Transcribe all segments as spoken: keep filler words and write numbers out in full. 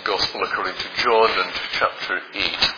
Gospel according to John and chapter eight.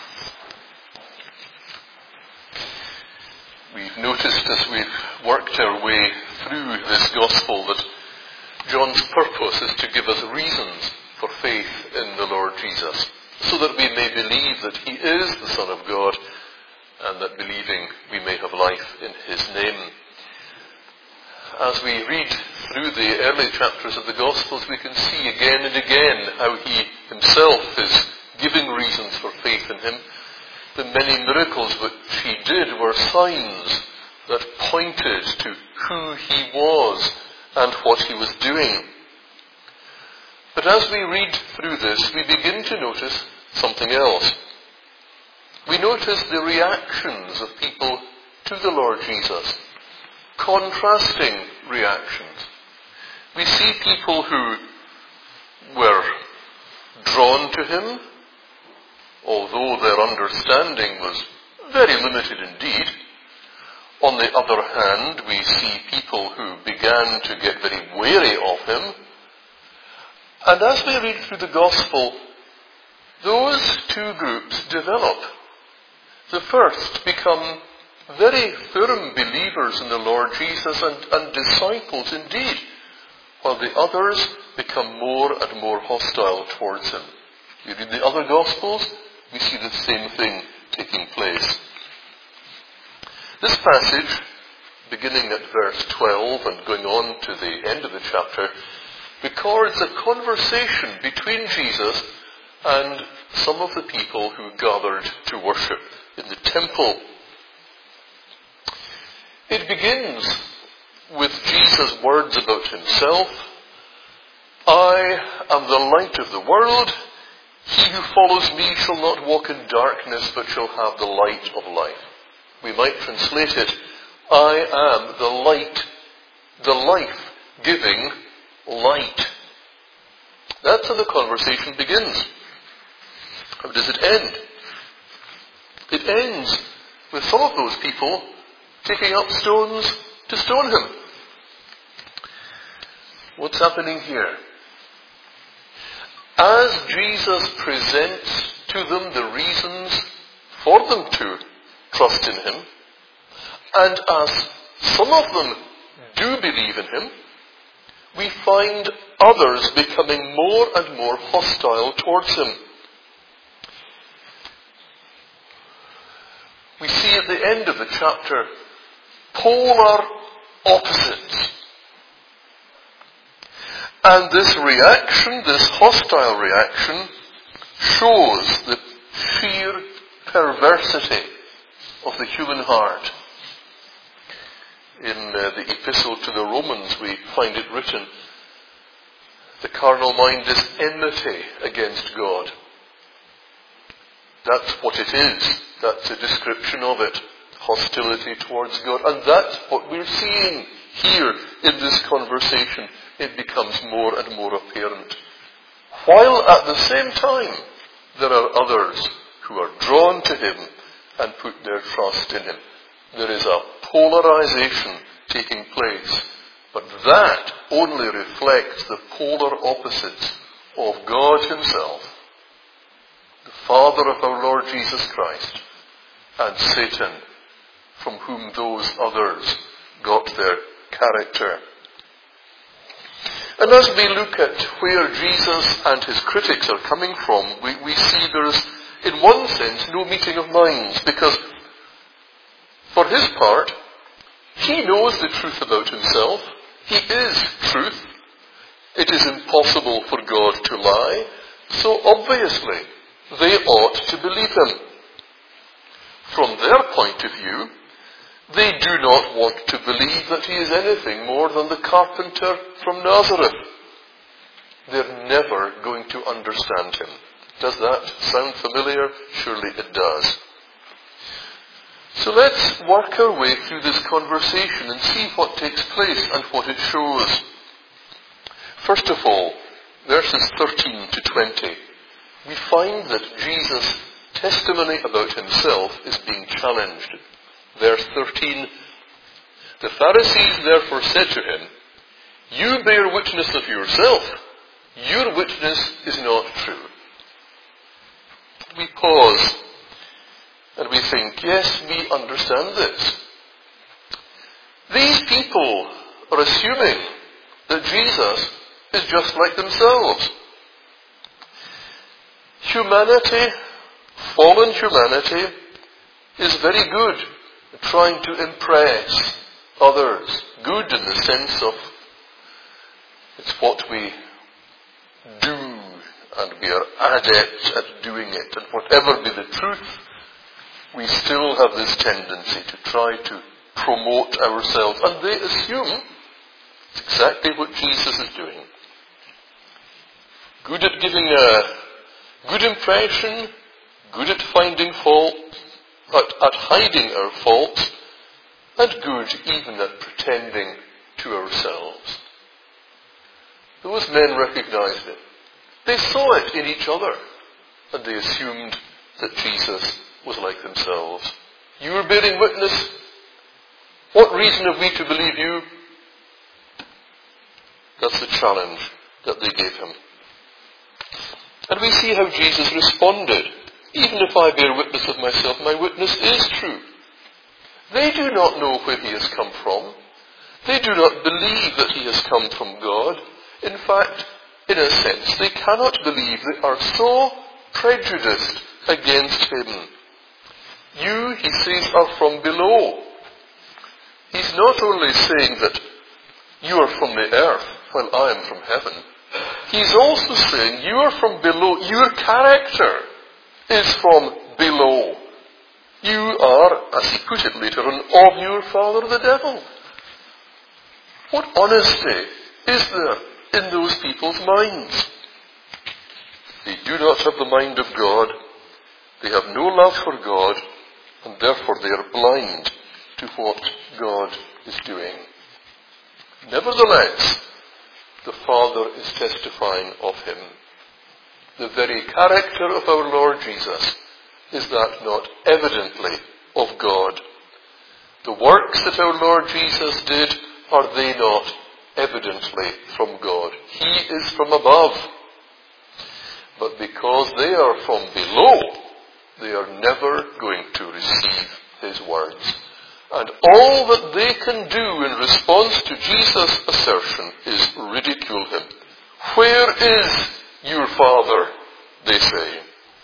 We've noticed as we've worked our way through this Gospel that John's purpose is to give us reasons for faith in the Lord Jesus, so that we may believe that He is the Son of God, and that believing we may have life in His name. As we read through the early chapters of the Gospels, we can see again and again how He Himself is giving reasons for faith in Him. The many miracles which He did were signs that pointed to who He was and what He was doing. But as we read through this, we begin to notice something else. We notice the reactions of people to the Lord Jesus. Contrasting reactions. We see people who were drawn to Him, although their understanding was very limited indeed. On the other hand, we see people who began to get very wary of Him. And as we read through the Gospel, those two groups develop. The first become very firm believers in the Lord Jesus and, and disciples indeed, while the others become more and more hostile towards Him. You read the other Gospels, we see the same thing taking place. This passage, beginning at verse twelve and going on to the end of the chapter, records a conversation between Jesus and some of the people who gathered to worship in the temple. It begins with Jesus' words about Himself. I am the light of the world. He who follows me shall not walk in darkness, but shall have the light of life. We might translate it, I am the light, the life-giving light. That's how the conversation begins. How does it end? It ends with some of those people taking up stones to stone Him. What's happening here? As Jesus presents to them the reasons for them to trust in Him, and as some of them do believe in Him, we find others becoming more and more hostile towards Him. We see at the end of the chapter polar opposites. And this reaction, this hostile reaction, shows the sheer perversity of the human heart. In uh, the epistle to the Romans we find it written, the carnal mind is enmity against God. That's what it is. That's a description of it. Hostility towards God. And that's what we're seeing here in this conversation. It becomes more and more apparent. While at the same time, there are others who are drawn to Him and put their trust in Him. There is a polarization taking place. But that only reflects the polar opposites of God Himself, the Father of our Lord Jesus Christ, and Satan, from whom those others got their character. And as we look at where Jesus and His critics are coming from, we, we see there's, in one sense, no meeting of minds, because for His part, He knows the truth about Himself. He is truth. It is impossible for God to lie, so obviously they ought to believe Him. From their point of view, they do not want to believe that He is anything more than the carpenter from Nazareth. They're never going to understand Him. Does that sound familiar? Surely it does. So let's work our way through this conversation and see what takes place and what it shows. First of all, verses thirteen to twenty, we find that Jesus' testimony about Himself is being challenged. Verse thirteen, the Pharisees therefore said to Him, you bear witness of yourself. Your witness is not true. we pause and we think, yes, we understand this. These people are assuming that Jesus is just like themselves. Humanity, fallen humanity, is very good at trying to impress others. Good in the sense of it's what we do, and we are adept at doing it. And whatever be the truth, we still have this tendency to try to promote ourselves. And they assume it's exactly what Jesus is doing. Good at giving a good impression, good at finding fault, at, at hiding our faults, and good even at pretending to ourselves. Those men recognized it. They saw it in each other, and they assumed that Jesus was like themselves. You are bearing witness. What reason have we to believe you? That's the challenge that they gave him. And we see how Jesus responded. Even if I bear witness of myself, my witness is true. They do not know where he has come from. They do not believe that he has come from God. In fact, in a sense, they cannot believe. They are so prejudiced against him. You, he says, are from below. He's not only saying that you are from the earth, while I am from heaven. He's also saying you are from below. Your character is from below. You are, as he put it later on, of your father the devil. What honesty is there in those people's minds? They do not have the mind of God. They have no love for God, and therefore they are blind to what God is doing. Nevertheless, the Father is testifying of him. The very character of our Lord Jesus is that not evidently of God. The works that our Lord Jesus did, are they not evidently from God? He is from above. But because they are from below, they are never going to receive his words. And all that they can do in response to Jesus' assertion is ridicule him. Where is your Father? They say.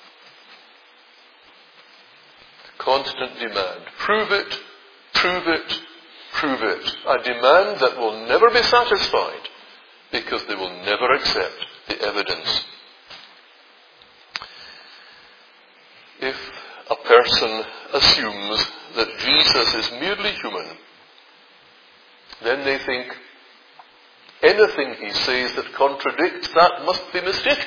Constant demand. Prove it, prove it, prove it. A demand that will never be satisfied because they will never accept the evidence. If a person assumes that Jesus is merely human, then they think anything he says that contradicts that must be mistaken.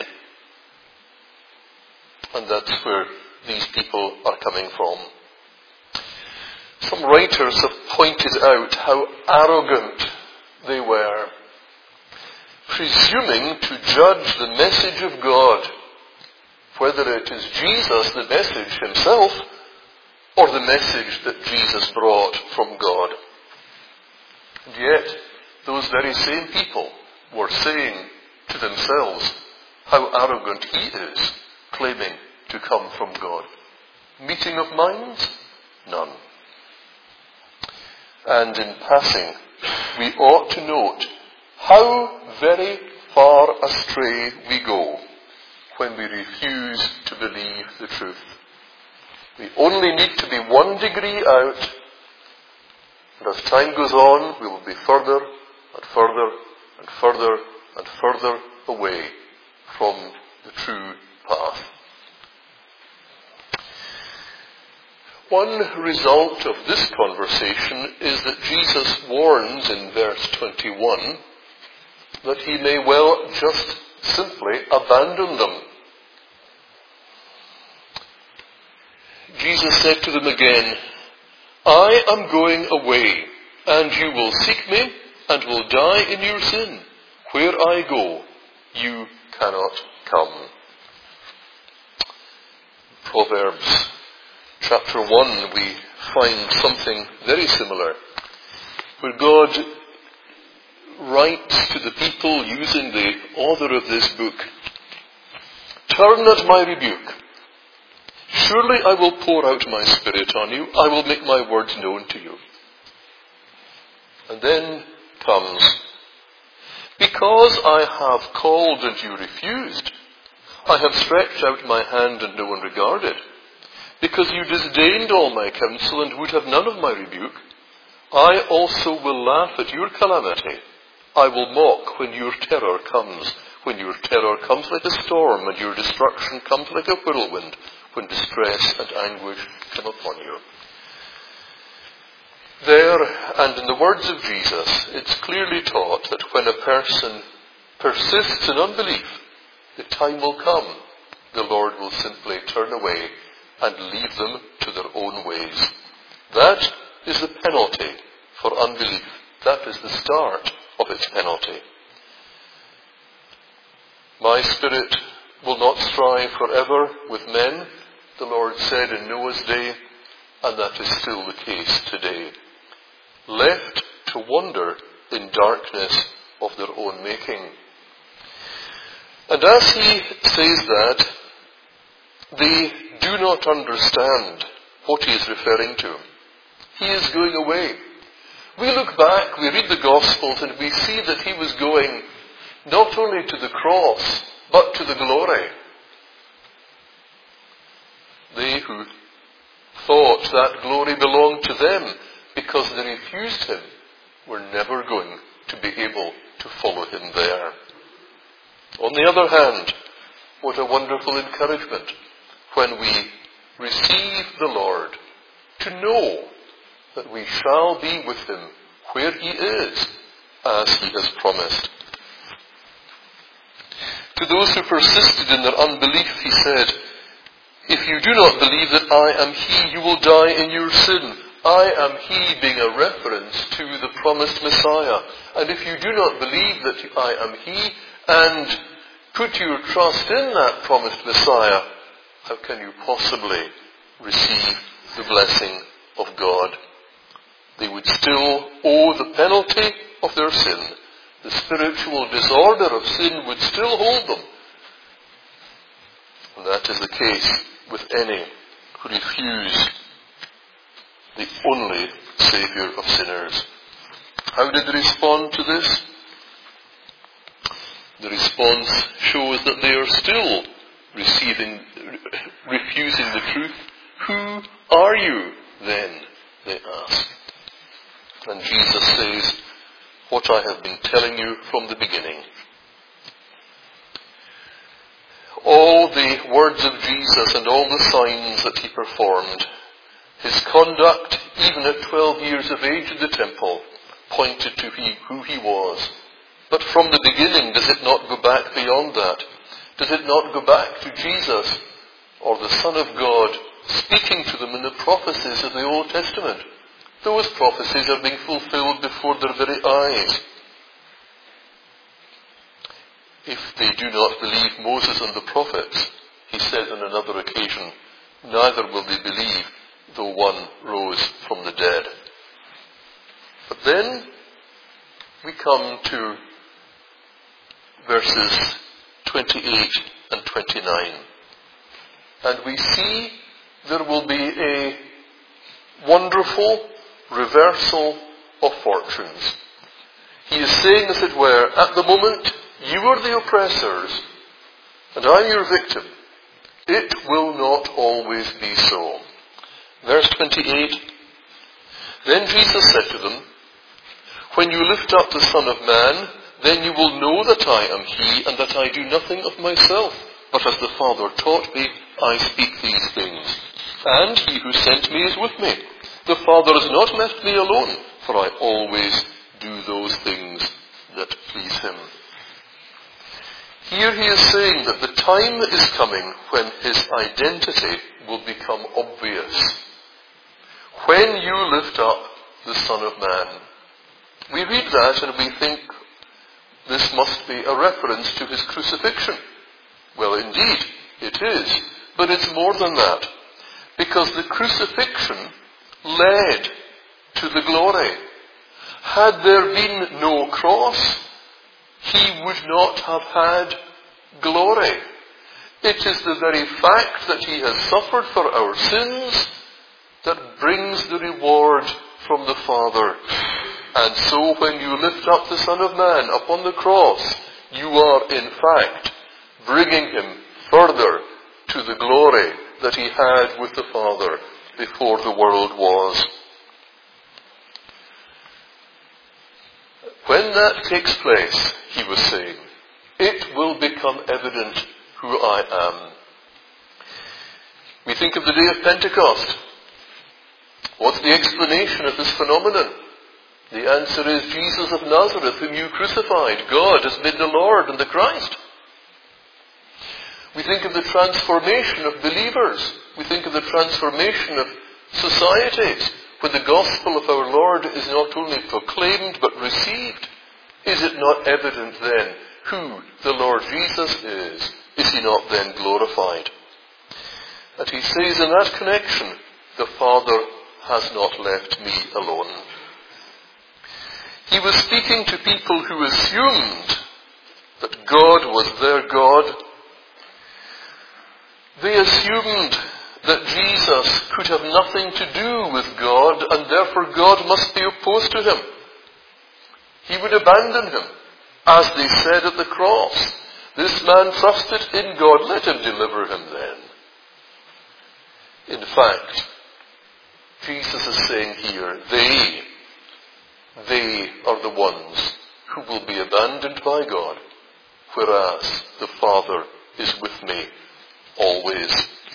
And that's where these people are coming from. Some writers have pointed out how arrogant they were, presuming to judge the message of God, whether it is Jesus, the message himself, or the message that Jesus brought from God. And yet, those very same people were saying to themselves how arrogant he is, claiming to come from God. Meeting of minds? None. And in passing, we ought to note how very far astray we go when we refuse to believe the truth. We only need to be one degree out, and as time goes on, we will be further and further and further and further away from the true path. One result of this conversation is that Jesus warns in verse twenty-one that he may well just simply abandon them. Jesus said to them again, I am going away, and you will seek me, and will die in your sin. Where I go, you cannot come. Proverbs chapter one, we find something very similar, where God writes to the people using the author of this book, turn at my rebuke, Surely I will pour out my Spirit on you. I will make my words known to you. And then comes, because I have called and you refused, I have stretched out my hand and no one regarded. Because you disdained all my counsel and would have none of my rebuke, I also will laugh at your calamity. I will mock when your terror comes, when your terror comes like a storm and your destruction comes like a whirlwind, when distress and anguish come upon you. There, and in the words of Jesus, it's clearly taught that when a person persists in unbelief, the time will come, the Lord will simply turn away and leave them to their own ways. That is the penalty for unbelief. That is the start of its penalty. My spirit will not strive forever with men, the Lord said in Noah's day, and that is still the case today. Left to wander in darkness of their own making. And as he says that, they do not understand what he is referring to. He is going away. We look back, we read the Gospels, and we see that he was going not only to the cross, but to the glory. They who thought that glory belonged to them because they refused him were never going to be able to follow him there. On the other hand, what a wonderful encouragement when we receive the Lord to know that we shall be with him where he is, as he has promised. To those who persisted in their unbelief, he said, if you do not believe that I am he, you will die in your sin. I am he being a reference to the promised Messiah. And if you do not believe that I am he and put your trust in that promised Messiah, how can you possibly receive the blessing of God? They would still owe the penalty of their sin. The spiritual disorder of sin would still hold them. And that is the case with any who refuse the only Saviour of sinners. How did they respond to this? The response shows that they are still receiving, refusing the truth. Who are you then? They ask. And Jesus says, what I have been telling you from the beginning. All the words of Jesus and all the signs that he performed, his conduct, even at twelve years of age in the temple, pointed to he, who he was. But from the beginning, does it not go back beyond that? Does it not go back to Jesus, or the Son of God, speaking to them in the prophecies of the Old Testament? Those prophecies are being fulfilled before their very eyes. If they do not believe Moses and the prophets, he said on another occasion, neither will they believe though one rose from the dead. But then we come to verses twenty-eight and twenty-nine. And we see there will be a wonderful reversal of fortunes. He is saying, as it were, at the moment you are the oppressors and I'm your victim. It will not always be so. Verse twenty-eight, then Jesus said to them, when you lift up the Son of Man, then you will know that I am he, and that I do nothing of myself, but as the Father taught me, I speak these things. And he who sent me is with me. The Father has not left me alone, for I always do those things that please him. Here he is saying that the time is coming when his identity will become obvious. When you lift up the Son of Man. We read that and we think this must be a reference to his crucifixion. Well, indeed, it is. But it's more than that. Because the crucifixion led to the glory. Had there been no cross, he would not have had glory. It is the very fact that he has suffered for our sins that brings the reward from the Father. And so when you lift up the Son of Man upon the cross, you are in fact bringing him further to the glory that he had with the Father before the world was. When that takes place, he was saying, it will become evident who I am. We think of the day of Pentecost. What's the explanation of this phenomenon? The answer is Jesus of Nazareth, whom you crucified. God has been the Lord and the Christ. We think of the transformation of believers. We think of the transformation of societies. When the gospel of our Lord is not only proclaimed but received, is it not evident then who the Lord Jesus is? Is he not then glorified? And he says in that connection, the Father has not left me alone. He was speaking to people who assumed that God was their God. They assumed that Jesus could have nothing to do with God, and therefore God must be opposed to him. He would abandon him, as they said at the cross. This man trusted in God, let him deliver him then. In fact, Jesus is saying here, they, they are the ones who will be abandoned by God, whereas the Father is with me always.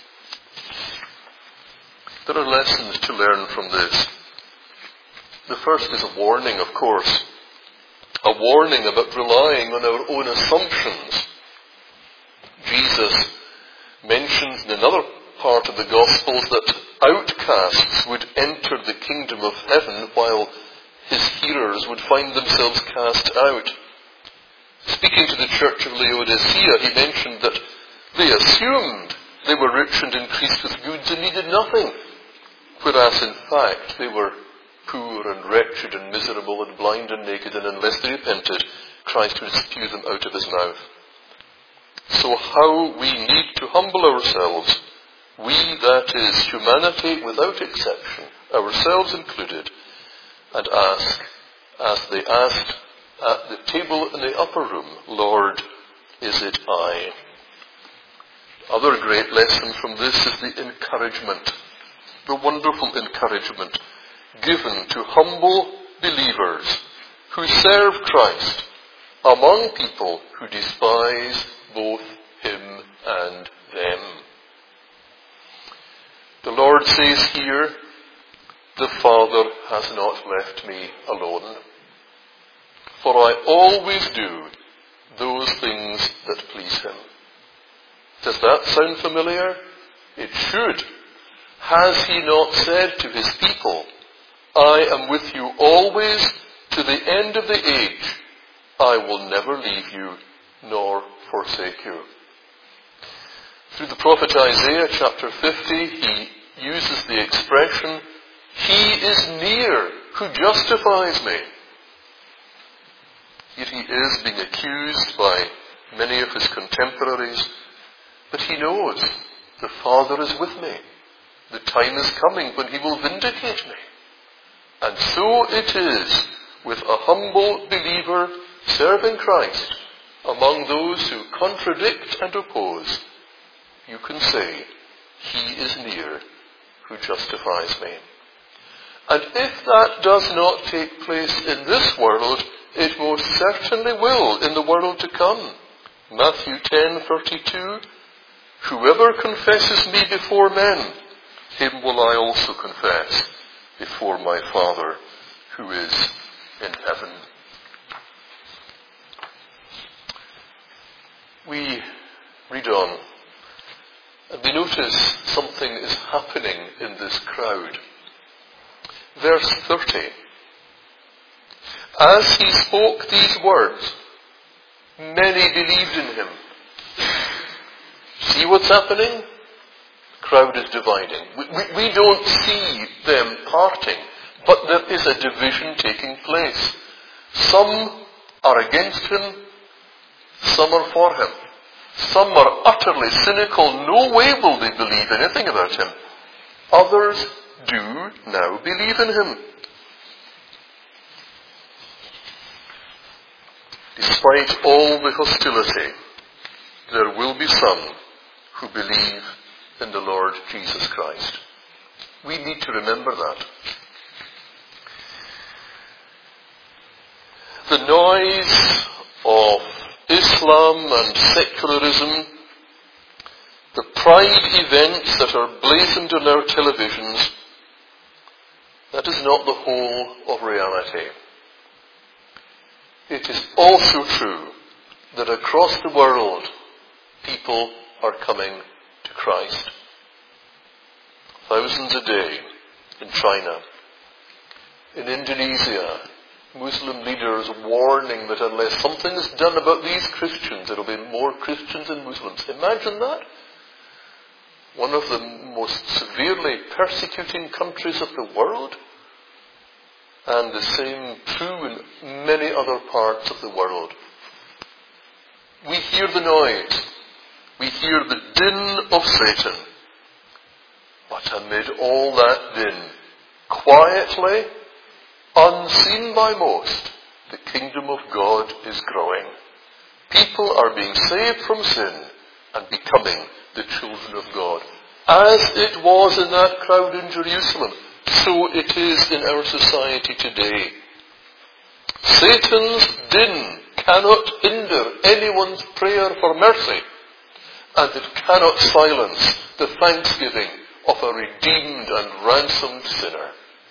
There are lessons to learn from this. The first is a warning, of course. A warning about relying on our own assumptions. Jesus mentions in another part of the Gospels that outcasts would enter the kingdom of heaven while his hearers would find themselves cast out. Speaking to the church of Laodicea, he mentioned that they assumed they were rich and increased with goods and needed nothing, whereas in fact they were poor and wretched and miserable and blind and naked, and unless they repented, Christ would spew them out of his mouth. So how we need to humble ourselves, we, that is, humanity without exception, ourselves included, and ask, as they asked at the table in the upper room, Lord, is it I? Other great lesson from this is the encouragement, the wonderful encouragement given to humble believers who serve Christ among people who despise both him and them. The Lord says here, the Father has not left me alone, for I always do those things that please him. Does that sound familiar? It should. Has he not said to his people, I am with you always to the end of the age. I will never leave you nor forsake you. Through the prophet Isaiah chapter fifty, he uses the expression, he is near who justifies me. Yet he is being accused by many of his contemporaries, but he knows the Father is with me. The time is coming when he will vindicate me. And so it is with a humble believer serving Christ among those who contradict and oppose. You can say, he is near who justifies me. And if that does not take place in this world, it most certainly will in the world to come. Matthew ten thirty-two, whoever confesses me before men, him will I also confess before my Father who is in heaven. We read on, and we notice something is happening in this crowd. Verse thirty. As he spoke these words, many believed in him. See what's happening? The crowd is dividing. We, we, we don't see them parting, but there is a division taking place. Some are against him, some are for him. Some are utterly cynical. No way will they believe anything about him. Others do now believe in him. Despite all the hostility, there will be some who believe in the Lord Jesus Christ. We need to remember that. The noise of Islam and secularism, the pride events that are blazoned on our televisions, that is not the whole of reality. It is also true that across the world, people are coming to Christ. Thousands a day in China, in Indonesia, Muslim leaders warning that unless something is done about these Christians, there will be more Christians than Muslims. Imagine that. One of the most severely persecuting countries of the world. And the same true in many other parts of the world. We hear the noise. We hear the din of Satan. But amid all that din, quietly, unseen by most, the kingdom of God is growing. People are being saved from sin and becoming the children of God. As it was in that crowd in Jerusalem, so it is in our society today. Satan's din cannot hinder anyone's prayer for mercy, and it cannot silence the thanksgiving of a redeemed and ransomed sinner.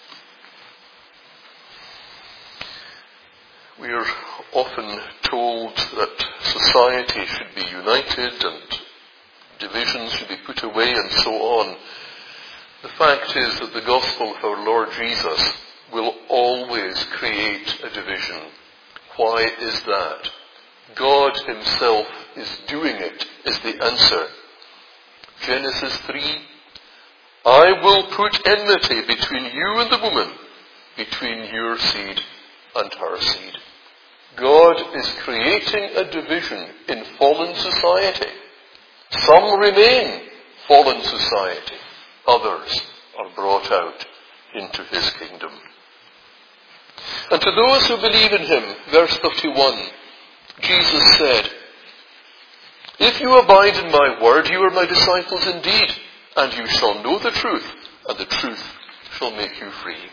We are often told that society should be united and divisions should be put away and so on. The fact is that the gospel of our Lord Jesus will always create a division. Why is that? God himself is doing it, is the answer. Genesis three, I will put enmity between you and the woman, between your seed and her seed. God is creating a division in fallen society. Some remain fallen society. Others are brought out into his kingdom. And to those who believe in him, verse thirty-one, Jesus said, if you abide in my word, you are my disciples indeed, and you shall know the truth, and the truth shall make you free.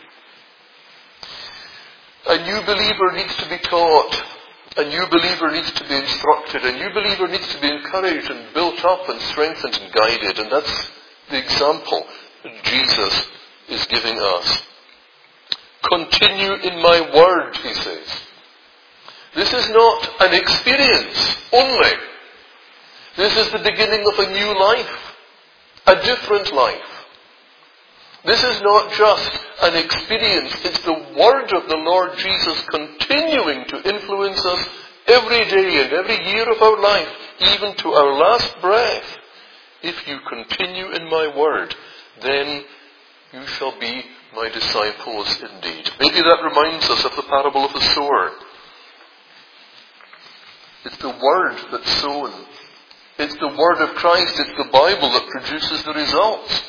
A new believer needs to be taught. A new believer needs to be instructed. A new believer needs to be encouraged and built up and strengthened and guided. And that's the example that Jesus is giving us. Continue in my word, he says. This is not an experience only. This is the beginning of a new life, a different life. This is not just an experience, it's the word of the Lord Jesus continuing to influence us every day and every year of our life, even to our last breath. If you continue in my word, then you shall be my disciples indeed. Maybe that reminds us of the parable of the sower. It's the word that's sown. It's the word of Christ, it's the Bible that produces the results.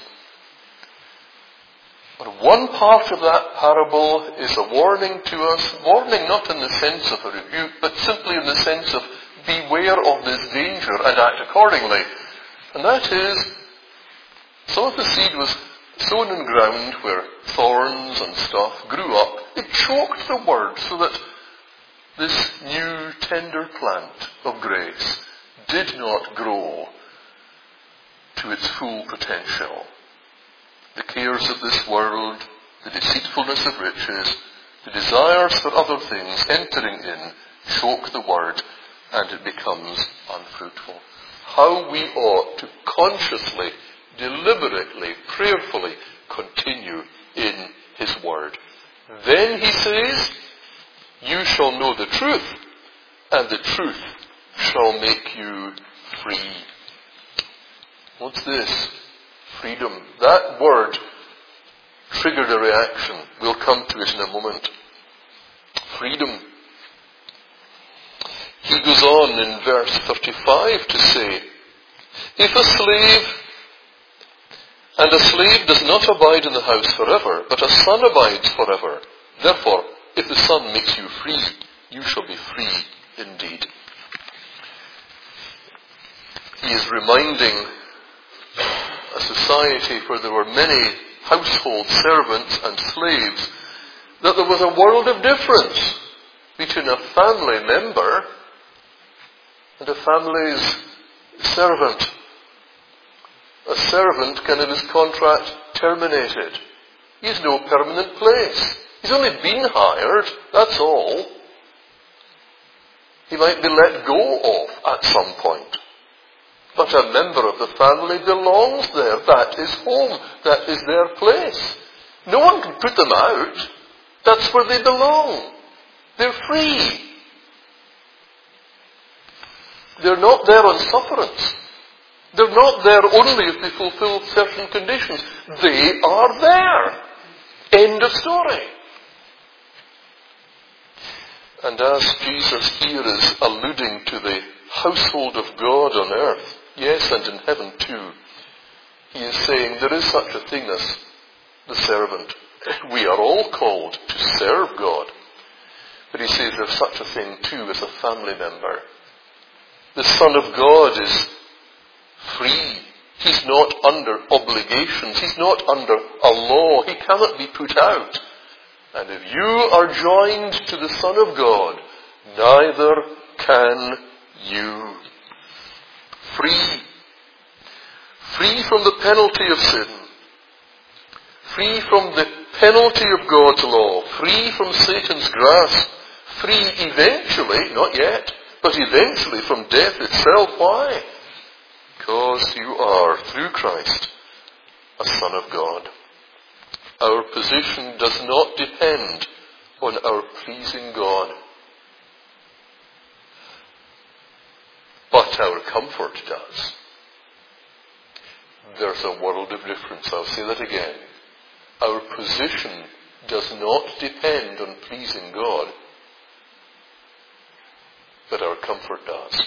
But one part of that parable is a warning to us, warning not in the sense of a rebuke, but simply in the sense of beware of this danger and act accordingly. And that is, some of the seed was sown in ground where thorns and stuff grew up. It choked the word so that this new tender plant of grace did not grow to its full potential. The cares of this world, the deceitfulness of riches, the desires for other things entering in, choke the word, and it becomes unfruitful. How we ought to consciously, deliberately, prayerfully continue in his word. Then he says, you shall know the truth, and the truth shall make you free. What's this? Freedom. That word triggered a reaction. We'll come to it in a moment. Freedom. He goes on in verse thirty-five to say, if a slave and a slave does not abide in the house forever, but a son abides forever. Therefore, if the son makes you free, you shall be free indeed. He is reminding a society where there were many household servants and slaves that there was a world of difference between a family member and a family's servant. A servant can have his contract terminated. He has no permanent place. He's only been hired, that's all. He might be let go of at some point. But a member of the family belongs there. That is home. That is their place. No one can put them out. That's where they belong. They're free. They're not there on sufferance. They're not there only if they fulfill certain conditions. They are there. End of story. And as Jesus here is alluding to the household of God on earth, yes, and in heaven too, he is saying there is such a thing as the servant. We are all called to serve God. But he says there's such a thing too as a family member. The Son of God is free. He's not under obligations. He's not under a law. He cannot be put out. And if you are joined to the Son of God, neither can you. Free. Free from the penalty of sin. Free from the penalty of God's law. Free from Satan's grasp. Free eventually, not yet, but eventually from death itself. Why? Because you are, through Christ, a Son of God. Our position does not depend on our pleasing God. But our comfort does. There's a world of difference. I'll say that again. Our position does not depend on pleasing God, but our comfort does.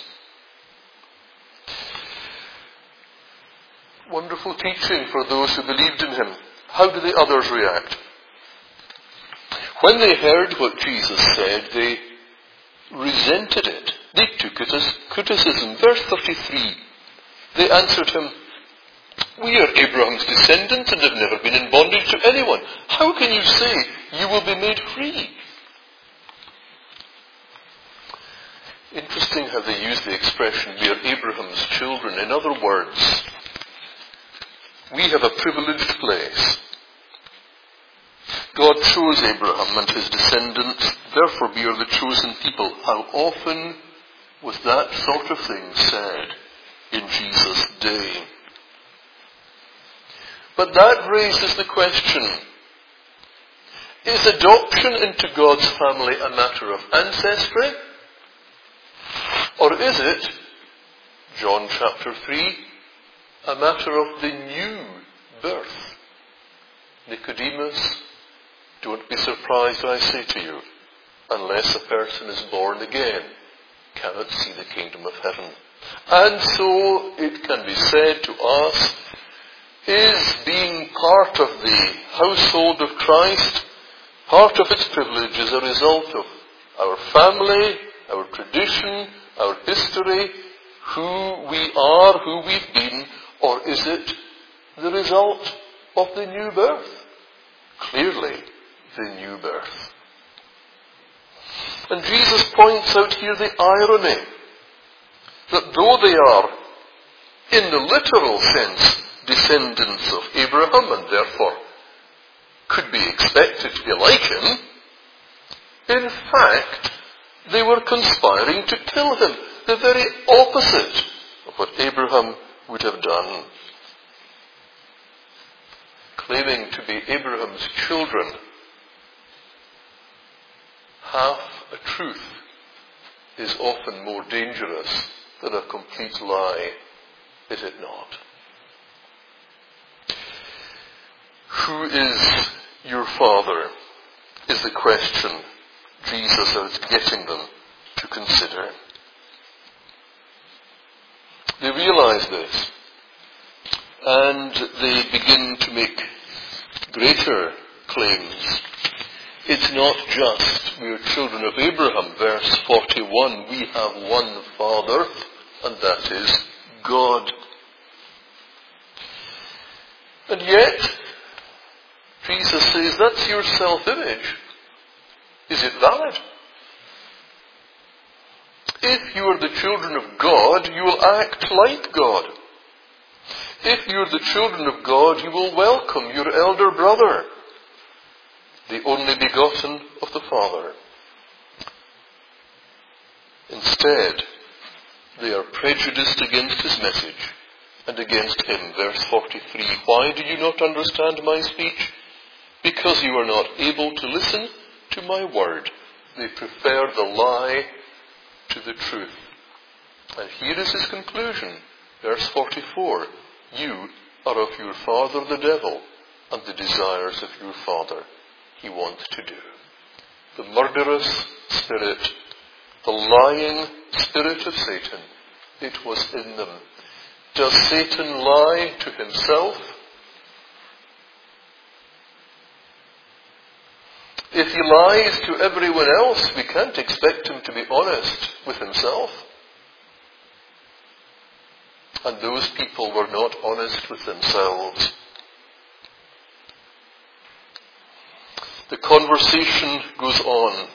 Wonderful teaching for those who believed in him. How do the others react? When they heard what Jesus said, they resented it. They took it as criticism. Verse thirty-three. They answered him, we are Abraham's descendants and have never been in bondage to anyone. How can you say you will be made free? Interesting how they use the expression, we are Abraham's children. In other words, we have a privileged place. God chose Abraham and his descendants, therefore we are the chosen people. How often was that sort of thing said in Jesus' day? But that raises the question, is adoption into God's family a matter of ancestry? Or is it, John chapter three, a matter of the new birth? Nicodemus, don't be surprised, I say to you, unless a person is born again, cannot see the kingdom of heaven. And so it can be said to us, is being part of the household of Christ, part of its privilege as a result of our family, our tradition, our history, who we are, who we've been, or is it the result of the new birth? Clearly, the new birth. And Jesus points out here the irony that though they are, in the literal sense, descendants of Abraham and therefore could be expected to be like him, in fact, they were conspiring to kill him, the very opposite of what Abraham would have done. Claiming to be Abraham's children, half a truth is often more dangerous than a complete lie, is it not? Who is your father? Is the question Jesus is getting them to consider. They realize this, and they begin to make greater claims. It's not just we are children of Abraham, verse forty-one, we have one Father, and that is God. And yet, Jesus says, that's your self-image. Is it valid? If you are the children of God, you will act like God. If you are the children of God, you will welcome your elder brother, the only begotten of the Father. Instead, they are prejudiced against his message and against him. Verse forty-three, why do you not understand my speech? Because you are not able to listen to my word. They prefer the lie to the truth. And here is his conclusion. Verse forty-four, you are of your father the devil, and the desires of your father he wants to do. The murderous spirit, the lying spirit of Satan, it was in them. Does Satan lie to himself? If he lies to everyone else, we can't expect him to be honest with himself. And those people were not honest with themselves. The conversation goes on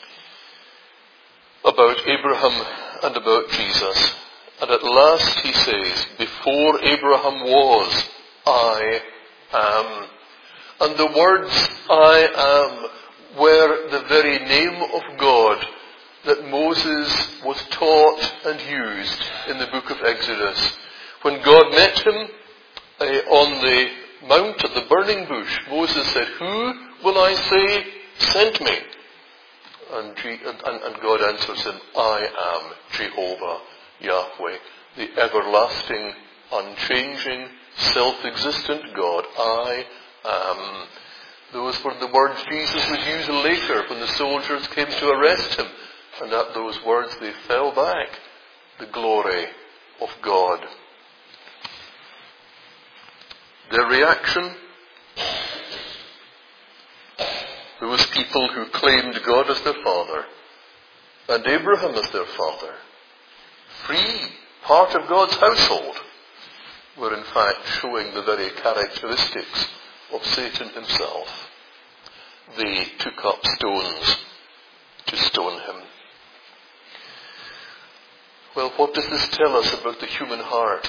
about Abraham and about Jesus. And at last he says, before Abraham was, I am. And the words I am were the very name of God that Moses was taught and used in the book of Exodus. When God met him uh, on the mount at the burning bush, Moses said, who will I say sent me? And, and, and God answers him, I am Jehovah, Yahweh, the everlasting, unchanging, self-existent God. I am. Those were the words Jesus would use later when the soldiers came to arrest him. And at those words they fell back. The glory of God. Their reaction? Those people who claimed God as their father and Abraham as their father, free, part of God's household, were in fact showing the very characteristics of Satan himself. They took up stones to stone him. Well, what does this tell us about the human heart?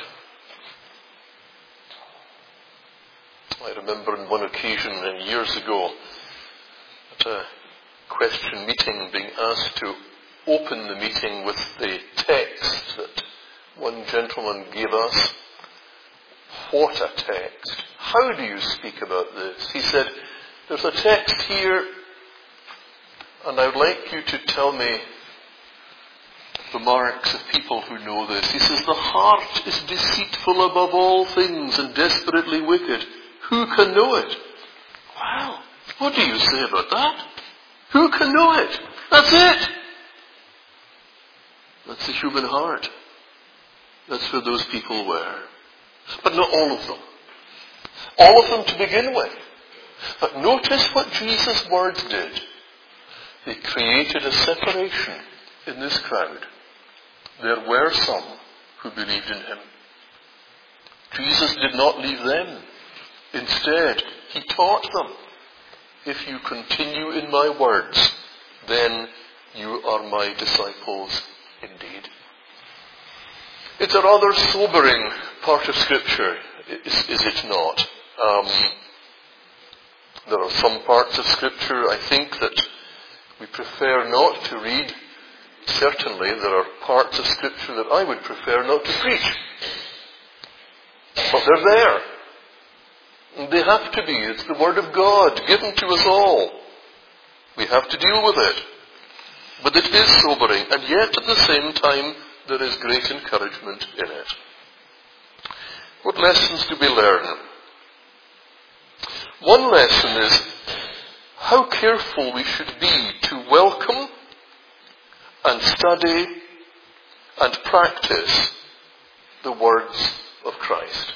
I remember on one occasion and years ago at a question meeting being asked to open the meeting with the text that one gentleman gave us. What a text. How do you speak about this? He said, there's a text here and I would like you to tell me the marks of people who know this. He says, the heart is deceitful above all things and desperately wicked. Who can know it? Wow, what do you say about that? Who can know it? That's it. That's the human heart. That's where those people were. But not all of them. All of them to begin with. But notice what Jesus' words did. They created a separation in this crowd. There were some who believed in him. Jesus did not leave them. Instead, he taught them, if you continue in my words, then you are my disciples indeed. It's a rather sobering part of Scripture, is, is it not? Um, there are some parts of Scripture, I think, that we prefer not to read. Certainly, there are parts of Scripture that I would prefer not to preach. But they're there. And they have to be. It's the Word of God, given to us all. We have to deal with it. But it is sobering, and yet at the same time, there is great encouragement in it. What lessons do we learn? One lesson is how careful we should be to welcome and study and practice the words of Christ.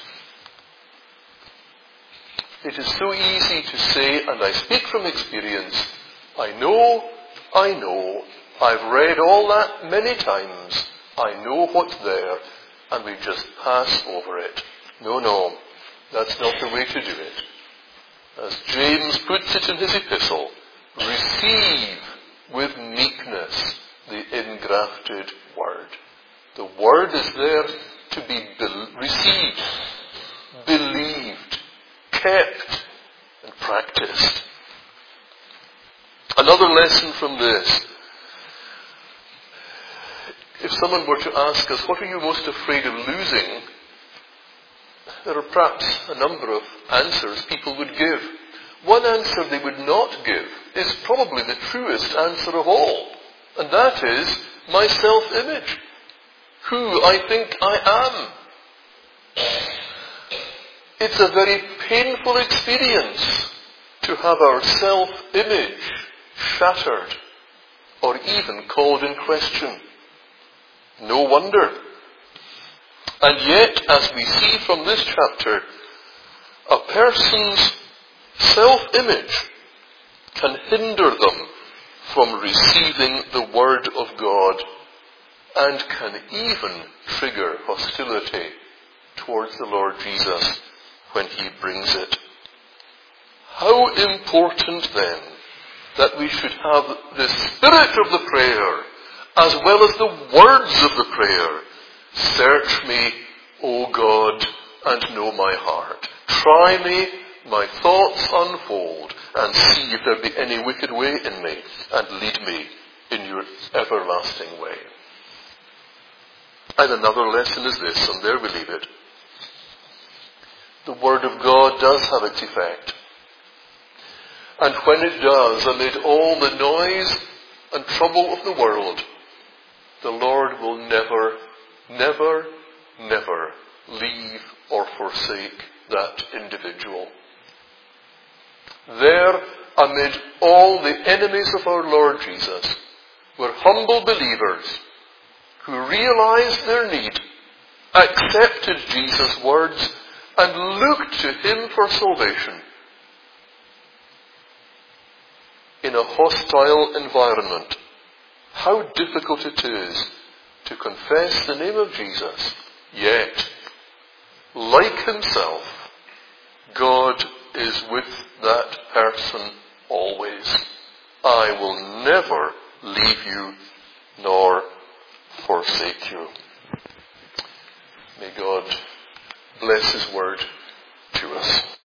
It is so easy to say, and I speak from experience, I know, I know, I've read all that many times, I know what's there, and we just pass over it. No, no, that's not the way to do it. As James puts it in his epistle, receive with meekness the engrafted word. The word is there to be be- received, believed, kept, and practiced. Another lesson from this. If someone were to ask us, what are you most afraid of losing? There are perhaps a number of answers people would give. One answer they would not give is probably the truest answer of all, and that is my self-image, who I think I am. It's a very painful experience to have our self-image shattered or even called in question. No wonder. And yet, as we see from this chapter, a person's self-image can hinder them from receiving the Word of God and can even trigger hostility towards the Lord Jesus when He brings it. How important then that we should have the spirit of the prayer as well as the words of the prayer. Search me, O God, and know my heart. Try me, my thoughts unfold, and see if there be any wicked way in me, and lead me in your everlasting way. And another lesson is this, and there we leave it. The Word of God does have its effect. And when it does, amid all the noise and trouble of the world, the Lord will never, never, never leave or forsake that individual. There, amid all the enemies of our Lord Jesus, were humble believers who realized their need, accepted Jesus' words, and looked to Him for salvation. In a hostile environment, how difficult it is to confess the name of Jesus, yet, like Himself, God is with that person always. I will never leave you nor forsake you. May God bless His word